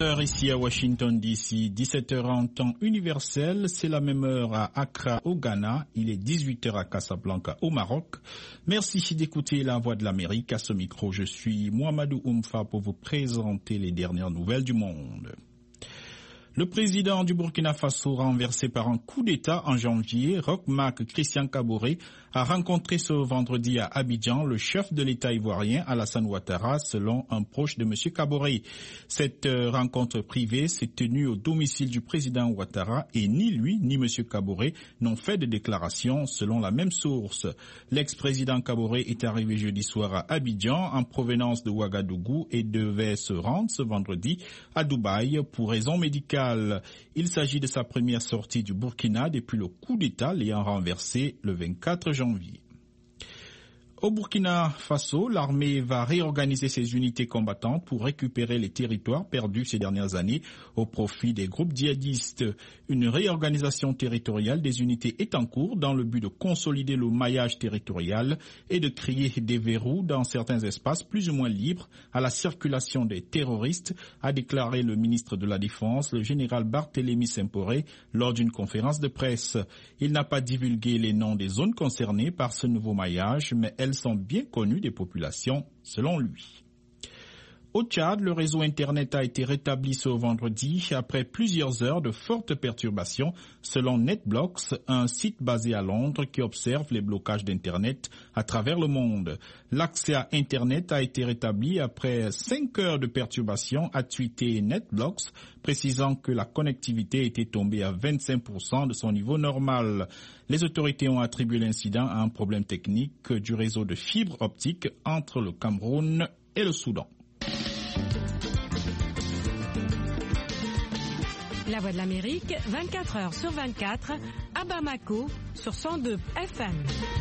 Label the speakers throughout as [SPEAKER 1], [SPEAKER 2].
[SPEAKER 1] Ici à Washington DC, 17h en temps universel, c'est la même heure à Accra au Ghana, il est 18h à Casablanca au Maroc. Merci d'écouter La Voix de l'Amérique. À ce micro, je suis Mohamedou Oumfa pour vous présenter les dernières nouvelles du monde. Le président du Burkina Faso, renversé par un coup d'État en janvier, Roch Marc Christian Kaboré, a rencontré ce vendredi à Abidjan le chef de l'État ivoirien Alassane Ouattara, selon un proche de M. Kaboré. Cette rencontre privée s'est tenue au domicile du président Ouattara et ni lui ni M. Kaboré n'ont fait de déclaration, selon la même source. L'ex-président Kaboré est arrivé jeudi soir à Abidjan en provenance de Ouagadougou et devait se rendre ce vendredi à Dubaï pour raison médicale. Il s'agit de sa première sortie du Burkina depuis le coup d'État l'ayant renversé le 24 janvier. Au Burkina Faso, l'armée va réorganiser ses unités combattantes pour récupérer les territoires perdus ces dernières années au profit des groupes djihadistes. Une réorganisation territoriale des unités est en cours dans le but de consolider le maillage territorial et de créer des verrous dans certains espaces plus ou moins libres à la circulation des terroristes, a déclaré le ministre de la Défense, le général Barthélémy Semporé, lors d'une conférence de presse. Il n'a pas divulgué les noms des zones concernées par ce nouveau maillage, mais elles sont bien connues des populations, selon lui. Au Tchad, le réseau Internet a été rétabli ce vendredi après plusieurs heures de fortes perturbations, selon NetBlocks, un site basé à Londres qui observe les blocages d'Internet à travers le monde. L'accès à Internet a été rétabli après 5 heures de perturbations, a tweeté NetBlocks, précisant que la connectivité était tombée à 25% de son niveau normal. Les autorités ont attribué l'incident à un problème technique du réseau de fibre optique entre le Cameroun et le Soudan.
[SPEAKER 2] La Voix de l'Amérique, 24 heures sur 24, à Bamako, sur 102 FM.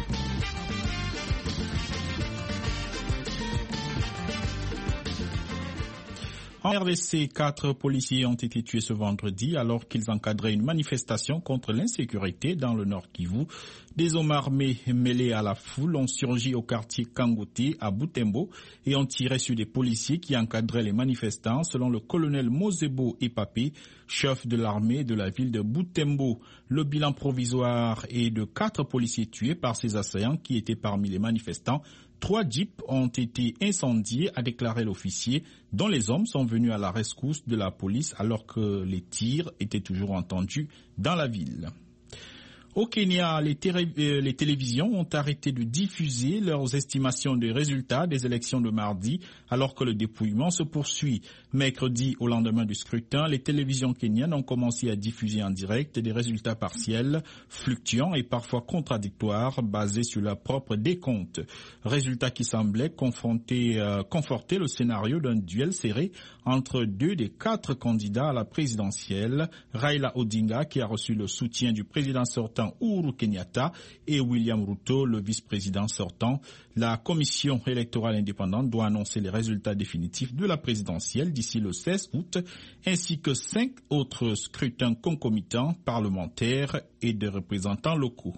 [SPEAKER 1] En RDC, 4 policiers ont été tués ce vendredi alors qu'ils encadraient une manifestation contre l'insécurité dans le Nord Kivu. Des hommes armés mêlés à la foule ont surgi au quartier Kangote à Butembo et ont tiré sur des policiers qui encadraient les manifestants, selon le colonel Mosebo Epapé, chef de l'armée de la ville de Butembo. Le bilan provisoire est de 4 policiers tués par ces assaillants qui étaient parmi les manifestants. 3 jeeps ont été incendiés, a déclaré l'officier, dont les hommes sont venus à la rescousse de la police alors que les tirs étaient toujours entendus dans la ville. Au Kenya, les télévisions ont arrêté de diffuser leurs estimations des résultats des élections de mardi alors que le dépouillement se poursuit. Mercredi, au lendemain du scrutin, les télévisions kenyanes ont commencé à diffuser en direct des résultats partiels, fluctuants et parfois contradictoires, basés sur leur propre décompte. Résultats qui semblaient conforter le scénario d'un duel serré entre 2 des 4 candidats à la présidentielle, Raila Odinga qui a reçu le soutien du président sortant Uhuru Kenyatta et William Ruto, le vice-président sortant. La commission électorale indépendante doit annoncer les résultats définitifs de la présidentielle d'ici le 16 août, ainsi que 5 autres scrutins concomitants parlementaires et de représentants locaux.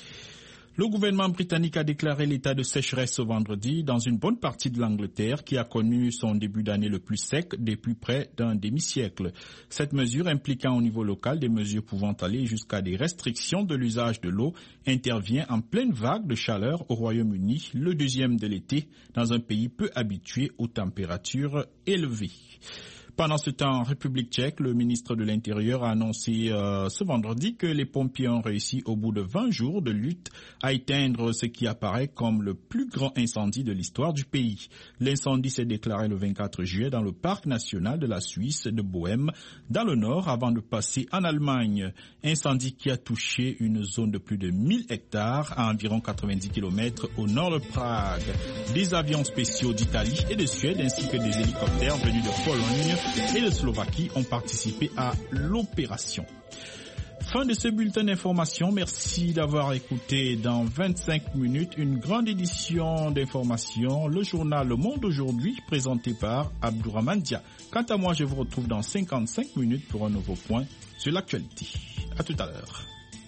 [SPEAKER 1] Le gouvernement britannique a déclaré l'état de sécheresse ce vendredi dans une bonne partie de l'Angleterre qui a connu son début d'année le plus sec depuis près d'un demi-siècle. Cette mesure impliquant au niveau local des mesures pouvant aller jusqu'à des restrictions de l'usage de l'eau intervient en pleine vague de chaleur au Royaume-Uni, le deuxième de l'été, dans un pays peu habitué aux températures élevées. Pendant ce temps, en République tchèque, le ministre de l'Intérieur a annoncé ce vendredi que les pompiers ont réussi au bout de 20 jours de lutte à éteindre ce qui apparaît comme le plus grand incendie de l'histoire du pays. L'incendie s'est déclaré le 24 juillet dans le parc national de la Suisse de Bohême, dans le nord, avant de passer en Allemagne. Incendie qui a touché une zone de plus de 1000 hectares à environ 90 km au nord de Prague. Des avions spéciaux d'Italie et de Suède ainsi que des hélicoptères venus de Pologne et de Slovaquie ont participé à l'opération. Fin de ce bulletin d'information. Merci d'avoir écouté dans 25 minutes une grande édition d'information, le journal Le Monde aujourd'hui, présenté par Abdourahmane Dia. Quant à moi, je vous retrouve dans 55 minutes pour un nouveau point sur l'actualité. À tout à l'heure.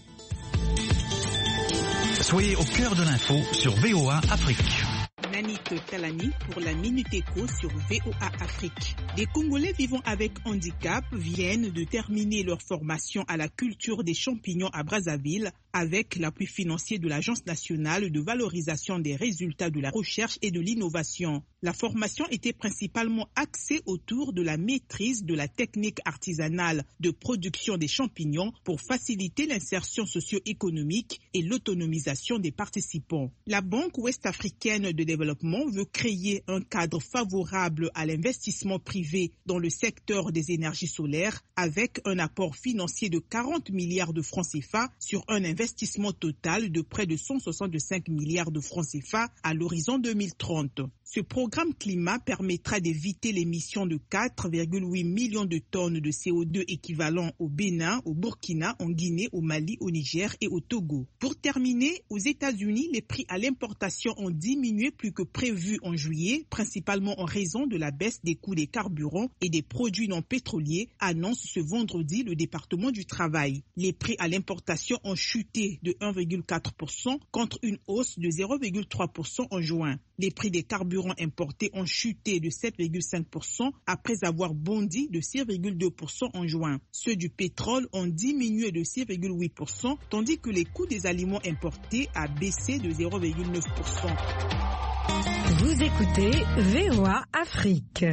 [SPEAKER 3] Soyez au cœur de l'info sur VOA Afrique.
[SPEAKER 4] Nanit Talani pour la Minute Éco sur VOA Afrique. Des Congolais vivant avec handicap viennent de terminer leur formation à la culture des champignons à Brazzaville avec l'appui financier de l'Agence nationale de valorisation des résultats de la recherche et de l'innovation. La formation était principalement axée autour de la maîtrise de la technique artisanale de production des champignons pour faciliter l'insertion socio-économique et l'autonomisation des participants. La Banque ouest-africaine de développement veut créer un cadre favorable à l'investissement privé dans le secteur des énergies solaires avec un apport financier de 40 milliards de francs CFA sur un investissement total de près de 165 milliards de francs CFA à l'horizon 2030. Ce programme climat permettra d'éviter l'émission de 4,8 millions de tonnes de CO2 équivalent au Bénin, au Burkina, en Guinée, au Mali, au Niger et au Togo. Pour terminer, aux États-Unis, les prix à l'importation ont diminué plus que prévu en juillet, principalement en raison de la baisse des coûts des carburants et des produits non pétroliers, annonce ce vendredi le département du travail. Les prix à l'importation ont chuté de 1,4% contre une hausse de 0,3% en juin. Les prix des carburants importés ont chuté de 7,5% après avoir bondi de 6,2% en juin. Ceux du pétrole ont diminué de 6,8%, tandis que les coûts des aliments importés a baissé de 0,9%.
[SPEAKER 2] Vous écoutez VOA Afrique.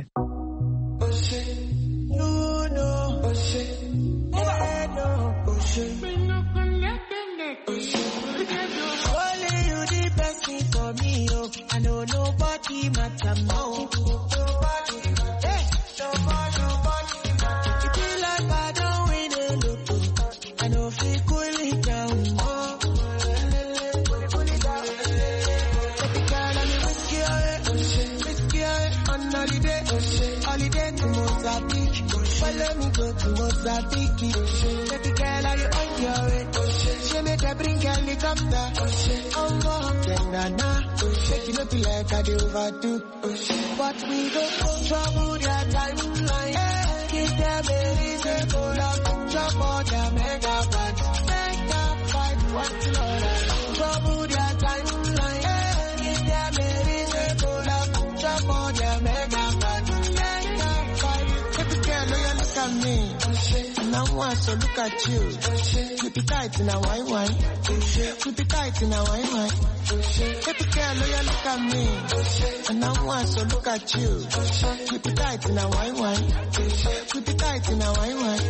[SPEAKER 5] I know nobody matter more. Hey, nobody matter. It feel like I don't win a lotto. I know if we cool it down more. Pull it down. Baby girl, I'm whiskey on holiday to Mozambique. Follow me go to Mozambique. Baby girl, are you on your way? She made her bring helicopter. I'm more than Make you look like I do overdo. But we don't trouble their timeline. Give them a reason to love. Trouble their megabytes. Megabyte, what's the trouble their timeline. Give them a reason to love. Trouble their megabytes. Megabyte. Baby girl, you look at me. Now I want to look at you. Keep it tight in a wine. Keep it tight in a wine. Baby girl, you look at me. And I want to look at you. Keep it tight in a wine. Keep it tight in a wine.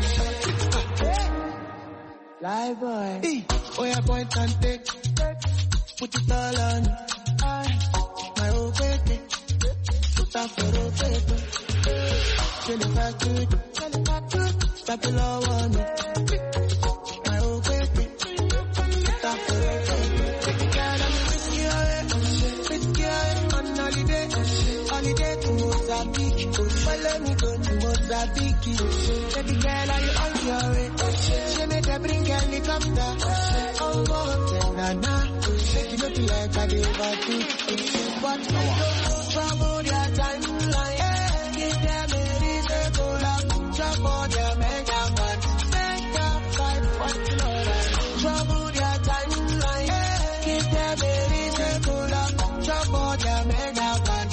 [SPEAKER 5] Fly boy. Hey, oh yeah, point and take. Put it all on. My old baby. Put up for old baby. Feel it back good. Stop the law on me. My old baby. Put up for old baby. Holiday to Mozambique. Follow me go to Mozambique. Baby girl, are you on your way? She made her bring helicopter. Oh, more than make you look like I do overdo. But we don't trouble their timeline. Give them a reason to love. Trouble their megabytes. Megabyte, what's the trouble their timeline. Give them a reason to love. Trouble their megabytes.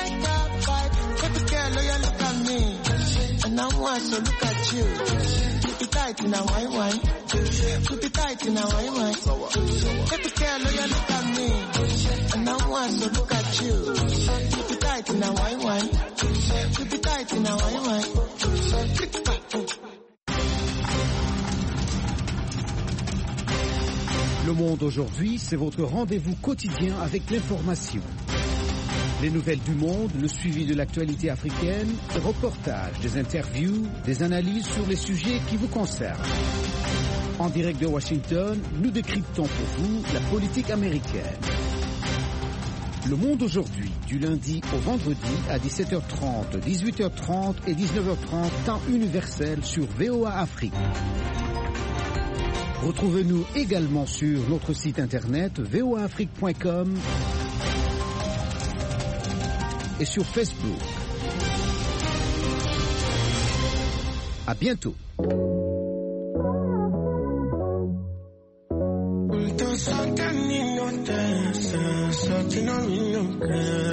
[SPEAKER 5] And I want to look at you. Keep it tight in a wine. Keep it tight in a wine. Baby girl, you look at me. And I want to look at you. Keep it tight in a wine. Keep it tight in a wine.
[SPEAKER 6] Le Monde aujourd'hui, c'est votre rendez-vous quotidien avec l'information. Les nouvelles du monde, le suivi de l'actualité africaine, des reportages, des interviews, des analyses sur les sujets qui vous concernent. En direct de Washington, nous décryptons pour vous la politique américaine. Le Monde aujourd'hui, du lundi au vendredi à 17h30, 18h30 et 19h30, temps universel sur VOA Afrique. Retrouvez-nous également sur notre site internet voaafrique.com et sur Facebook. À bientôt.
[SPEAKER 5] Sorti no mi